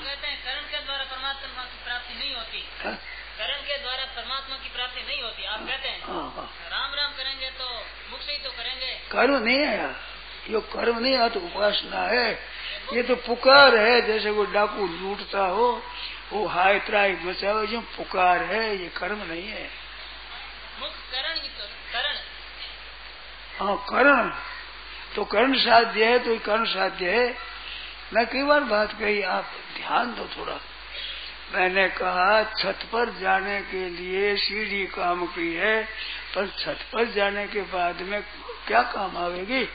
कहते हैं करण के द्वारा परमात्मा की प्राप्ति नहीं होती। करण के द्वारा परमात्मा की प्राप्ति नहीं होती। आप कहते हैं राम राम करेंगे तो मुख से ही तो करेंगे। कर्म नहीं आया, यो कर्म नहीं आया तो उपासना है। ये तो पुकार है, जैसे वो डाकू लूटता हो, वो हाय त्राही मचाओ, जो पुकार है, ये कर्म नहीं है। मुख करण ही तो करण। हाँ करण तो कर्ण साध्य है, तो कर्ण साध्य है। मैं कई बार बात कही, आप ध्यान दो थोड़ा। मैंने कहा छत पर जाने के लिए सीढ़ी काम की है, पर छत पर जाने के बाद में क्या काम आवेगी?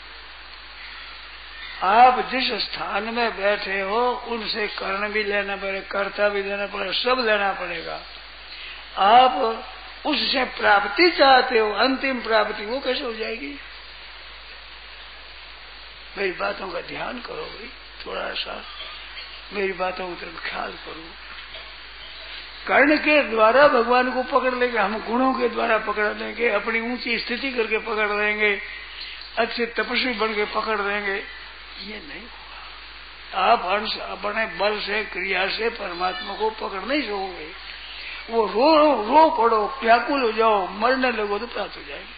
आप जिस स्थान में बैठे हो उनसे कर्ण भी लेना पड़ेगा, कर्ता भी लेना पड़ेगा, सब लेना पड़ेगा। आप उससे प्राप्ति चाहते हो, अंतिम प्राप्ति, वो कैसे हो जाएगी? मेरी बातों का ध्यान करो भाई, थोड़ा सा मेरी बातों की तरफ ख्याल करो। कर्ण के द्वारा भगवान को पकड़ लेंगे, हम गुणों के द्वारा पकड़ लेंगे, अपनी ऊंची स्थिति करके पकड़ लेंगे, अच्छे तपस्वी बन के पकड़ लेंगे, ये नहीं होगा। आप अपने बल से, क्रिया से परमात्मा को पकड़ नहीं सकोगे। वो रो पड़ो, व्याकुल हो जाओ, मरने लगो तो प्राप्त हो जाएगी।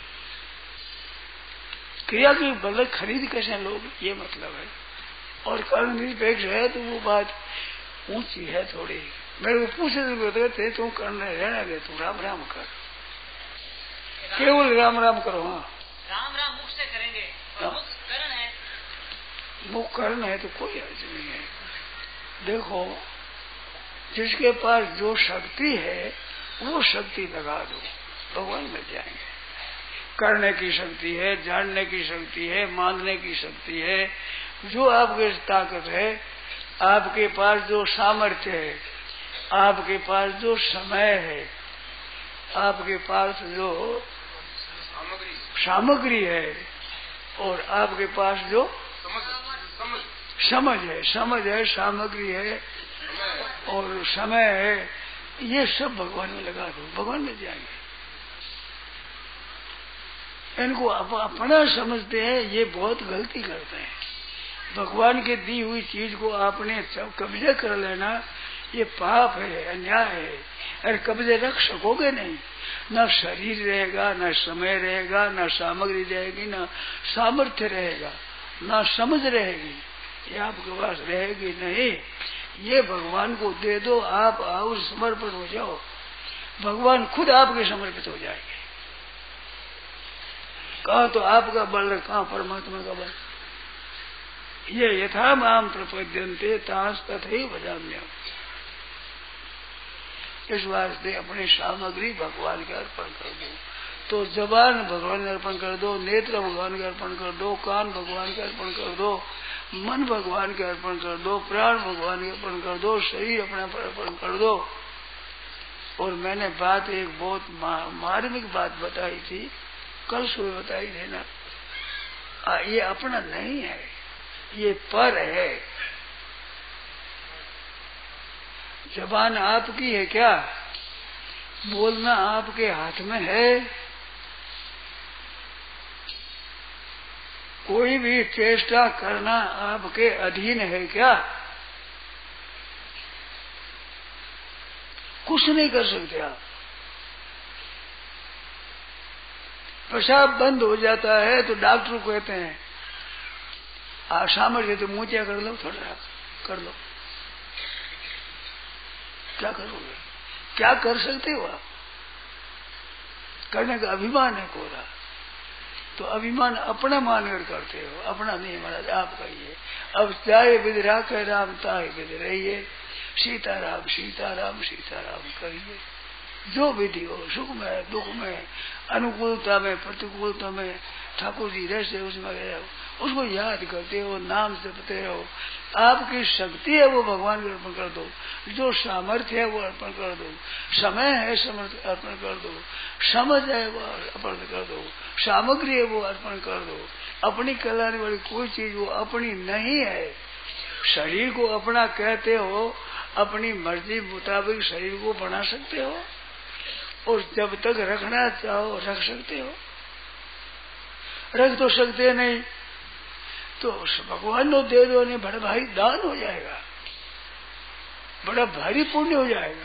क्रिया की बदले खरीद कैसे लोग, ये मतलब है। और कर्म निरपेक्ष है तो वो बात ऊंची है थोड़ी। मेरे को पूछे थे तुम करने रहना गए, तुम राम राम कर, केवल राम राम करो। हाँ राम राम मुख से करेंगे और मुख करण है। मुख करण है तो कोई अर्थ नहीं है। देखो जिसके पास जो शक्ति है वो शक्ति लगा दो, भगवान मिल जाएंगे। करने की शक्ति है, जानने की शक्ति है, मानने की शक्ति है, जो आपके ताकत है, आपके पास जो सामर्थ्य है, आपके पास जो समय है, आपके पास जो सामग्री है, और आपके पास जो समझ है, सामग्री है और समय है, ये सब भगवान में लगा दो, भगवान मिल जाएंगे। इनको अपना समझते हैं, ये बहुत गलती करते हैं। भगवान के दी हुई चीज को आपने कब्जे कर लेना, ये पाप है, अन्याय है। अरे कब्जे रख सकोगे नहीं, न शरीर रहेगा, न समय रहेगा, न सामग्री रहेगी, न सामर्थ्य रहेगा, न समझ रहेगी, ये आपके पास रहेगी नहीं। ये भगवान को दे दो, आप आओ समर्पित हो जाओ, भगवान खुद आपके समर्पित हो जाएंगे। कहा तो आपका बल, कहाँ परमात्मा का बल। ये यथा माम प्रपद्यन्ते तांस तथैव भजाम्यहम्। इस वास्ते अपनी सामग्री भगवान के अर्पण कर दो। तो जबान भगवान के अर्पण कर दो, नेत्र भगवान के अर्पण कर दो, कान भगवान के अर्पण कर दो, मन भगवान के अर्पण कर दो, प्राण भगवान के अर्पण कर दो, शरीर अपने पर अर्पण कर दो। और मैंने बात एक बहुत मार्मिक बात बताई थी, कल सुबह बताई थी ना, ये अपना नहीं है, ये पर है। जबान आपकी है क्या? बोलना आपके हाथ में है? कोई भी चेष्टा करना आपके अधीन है क्या? कुछ नहीं कर सकते आप। पेशाब बंद हो जाता है तो डॉक्टर कहते हैं सामर्थ्य तो मुँह कर लो, थोड़ा कर लो। क्या करोगे? क्या कर सकते हो आप? करने का अभिमान है कोरा, तो अभिमान अपना मानकर करते हो, अपना नहीं महाराज आपका ही है। अब चाहे विधि राखे राम ताहे विधि रहिए, सीताराम सीताराम सीताराम करिए। जो विधि हो, सुख में दुख में, अनुकूलता में प्रतिकूलता में, ठाकुर जी रहते उसमें रहो, उसको याद करते हो, नाम जपते रहो। आपकी शक्ति है वो भगवान को अर्पण कर दो, जो सामर्थ्य है वो अर्पण कर दो, समय है समर्थ अर्पण कर दो, समझ है वो अर्पण कर दो, सामग्री है वो अर्पण कर दो। अपनी कहलाने वाली कोई चीज वो अपनी नहीं है। शरीर को अपना कहते हो, अपनी मर्जी मुताबिक शरीर को बना सकते हो, और जब तक रखना चाहो रख सकते हो, रख तो सकते नहीं तो भगवान को दे दो, नहीं बड़े भाई दान हो जाएगा। बड़ा भारी पुण्य हो जाएगा।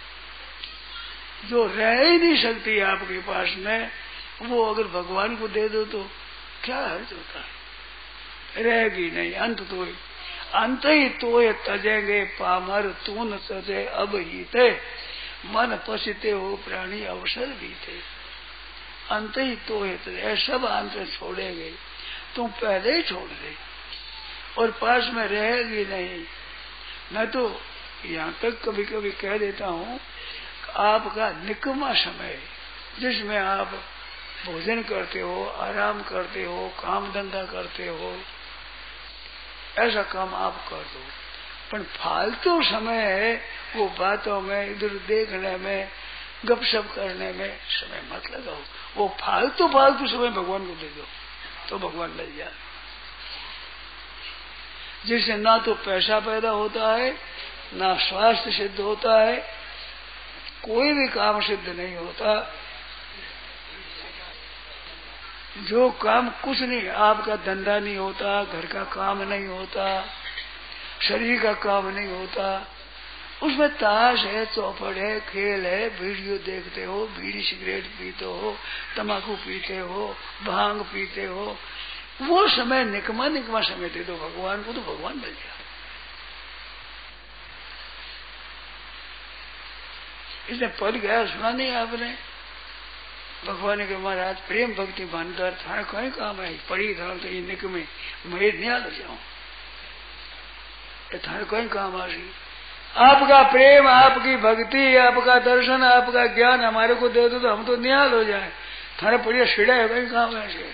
जो रह ही नहीं सकती आपके पास में, वो अगर भगवान को दे दो तो क्या अर्थ होता है, रहेगी नहीं। अंत ही तो ये तजेंगे पामर तू न तजे अब ही थे, मन पसीते हो प्राणी अवसर भी थे। अंत ही तो ये तजे, सब अंत छोड़ेंगे, तुम पहले ही छोड़ दे और पास में रहेगी नहीं। मैं तो यहाँ तक कभी कभी कह देता हूँ, आपका निकम्मा समय जिसमें आप भोजन करते हो, आराम करते हो, काम धंधा करते हो, ऐसा काम आप कर दो। पर फालतू समय है वो बातों में, इधर देखने में, गपशप करने में समय मत लगाओ। वो फालतू समय भगवान को दे दो तो भगवान मिल जाए। जिससे ना तो पैसा पैदा होता है, ना स्वास्थ्य सिद्ध होता है, कोई भी काम सिद्ध नहीं होता। जो काम कुछ नहीं, आपका धंधा नहीं होता, घर का काम नहीं होता, शरीर का काम नहीं होता, उसमें ताश है, चौपड़ है, खेल है, वीडियो देखते हो, बीड़ी सिगरेट पीते हो, तंबाकू पीते हो, भांग पीते हो, वो समय निकमा समय दे दो भगवान को तो भगवान मिल जाए। इसने पद गया सुना नहीं आपने, भगवान के महाराज प्रेम भक्ति भानदार थाने कहीं काम है, पड़ी था तो ये निकमे मैं नहीं आ जाऊं, थाने कहीं काम आ रही। आपका प्रेम, आपकी भक्ति, आपका दर्शन, आपका ज्ञान हमारे को दे दो तो हम तो निहाल हो जाए। थाने पड़िया छिड़ा है कहीं काम है,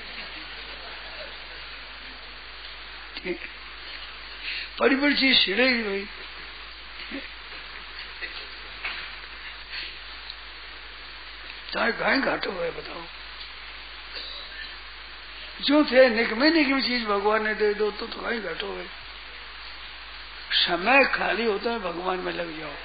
बड़ी चीज छिड़ेगी भाई। चाहे गाय घाटो है बताओ, जो थे निकमी चीज भगवान ने दे दो तो गाय घाटो है। समय खाली होता है, भगवान में लग जाओ।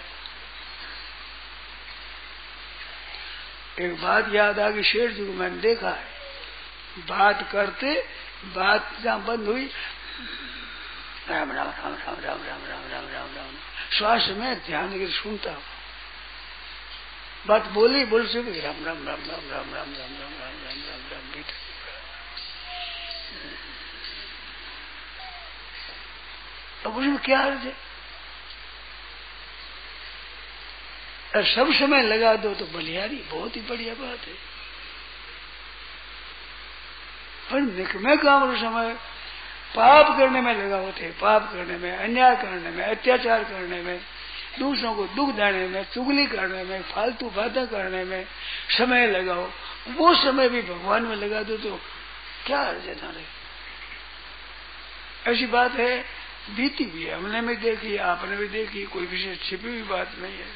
एक बात याद आ गई, शेर जी को मैंने देखा है, बात करते बात जहां बंद हुई, राम राम राम राम राम राम राम राम राम राम, श्वास में ध्यान करके सुनता हूं, बात बोली बोल से राम राम राम राम राम राम राम राम राम राम राम राम बीता। अब उसमें क्या अर्थ है? और सब समय लगा दो तो बलिहारी, बहुत ही बढ़िया बात है। पर निकमे काम समय पाप करने में लगा होते, पाप करने में, अन्याय करने में, अत्याचार करने में, दूसरों को दुख देने में, चुगली करने में, फालतू बातें करने में समय लगाओ। वो समय भी भगवान में लगा दो तो क्या अर्थ है थाने? ऐसी बात है, बीती भी है, हमने भी देखी, आपने भी देखी, कोई विशेष छिपी हुई बात नहीं है।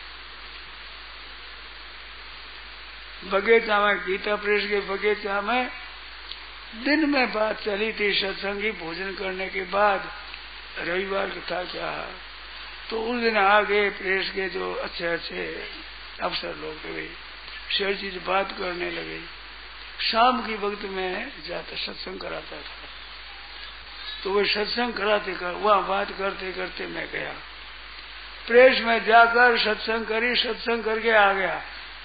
बगीचा में, गीता प्रेस के बगीचा में दिन में बात चली थी, सत्संगी भोजन करने के बाद रविवार था क्या, तो उस दिन आ गए प्रेस के जो अच्छे अच्छे अफसर लोग थे, शेर चीज बात करने लगे। शाम की वक्त में जाता सत्संग कराता था, तो वे सत्संग कराते वहां बात करते करते मैं गया प्रेस में, जाकर सत्संग करी, सत्संग करके आ गया।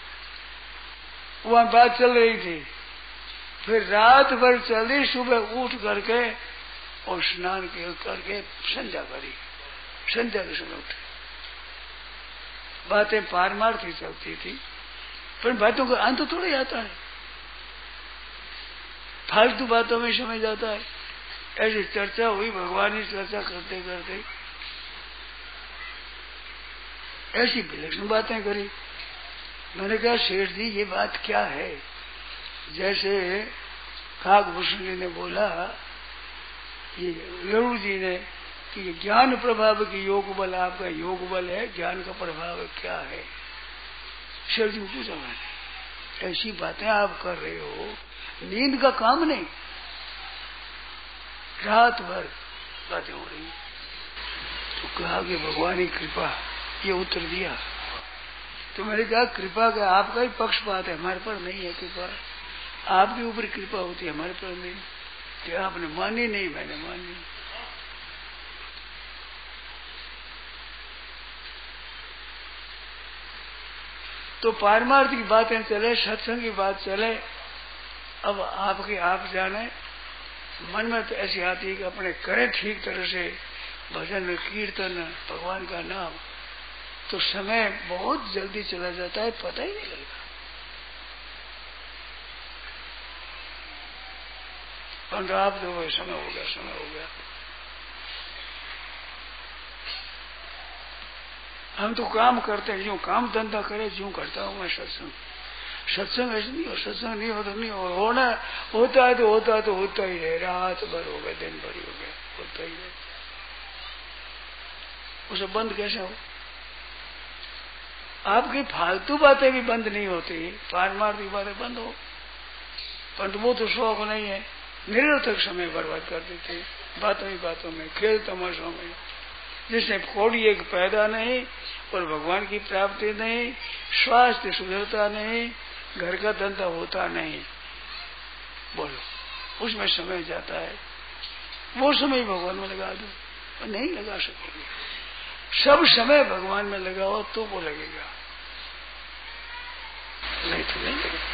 वहां बात चल रही थी, फिर रात भर चली, सुबह उठ करके और स्नान करके संध्या करी, संध्या के समय उठे। बातें पारमार्थी चलती थी, पर बातों का अंत थोड़ा आता है, फालतू बातों में समय जाता है। ऐसी चर्चा हुई, भगवान की चर्चा करते करते ऐसी विलक्षण बातें करी। मैंने कहा शेठ जी ये बात क्या है? जैसे काकभूषण जी ने बोला, ये गरुड़ जी ने कि ज्ञान प्रभाव की योग बल, आपका योग बल है, ज्ञान का प्रभाव क्या है? शेठ जी को पूछा मैंने, ऐसी बातें आप कर रहे हो, नींद का काम नहीं, रात भर बातें हो रही। तो कहा कि भगवान की कृपा, ये उत्तर दिया। तो मैंने कहा कृपा का आपका ही पक्षपात है, हमारे पर नहीं है कृपा, आपके ऊपर कृपा होती है, हमारे पर नहीं। कि आपने मानी नहीं, मैंने मानी। तो पारमार्थिक बातें चले, सत्संग की बात चले। अब आपके आप जाने, मन में तो ऐसी आती है कि अपने करें ठीक तरह से भजन कीर्तन भगवान का नाम, तो समय बहुत जल्दी चला जाता है, पता ही नहीं लगता। परंतु आप देखो समय हो गया, समय हो गया। हम तो काम करते हैं, जो काम धंधा करे, जो करता हूं मैं सत्संग। सत्संग ऐसे नहीं हो, सत्संग नहीं हो तो नहीं हो, होना होता है तो होता ही है। रात भर हो गया, दिन भर हो गया, होता ही है। उसे बंद कैसे हो? आपकी फालतू बातें भी बंद नहीं होती, पारमार्थिक बातें बंद हो। परंतु वो तो शौक नहीं है, निरर्थक समय बर्बाद कर देते बातों ही बातों में, खेल तमाशों में, जिससे कोई एक पैदा नहीं और भगवान की प्राप्ति नहीं, स्वास्थ्य सुधरता नहीं, घर का धंधा होता नहीं। बोलो उसमें समय जाता है, वो समय भगवान में लगा दो, और नहीं लगा सकोगे। सब समय भगवान में लगाओ तो वो लगेगा, नहीं तो नहीं लगेगा।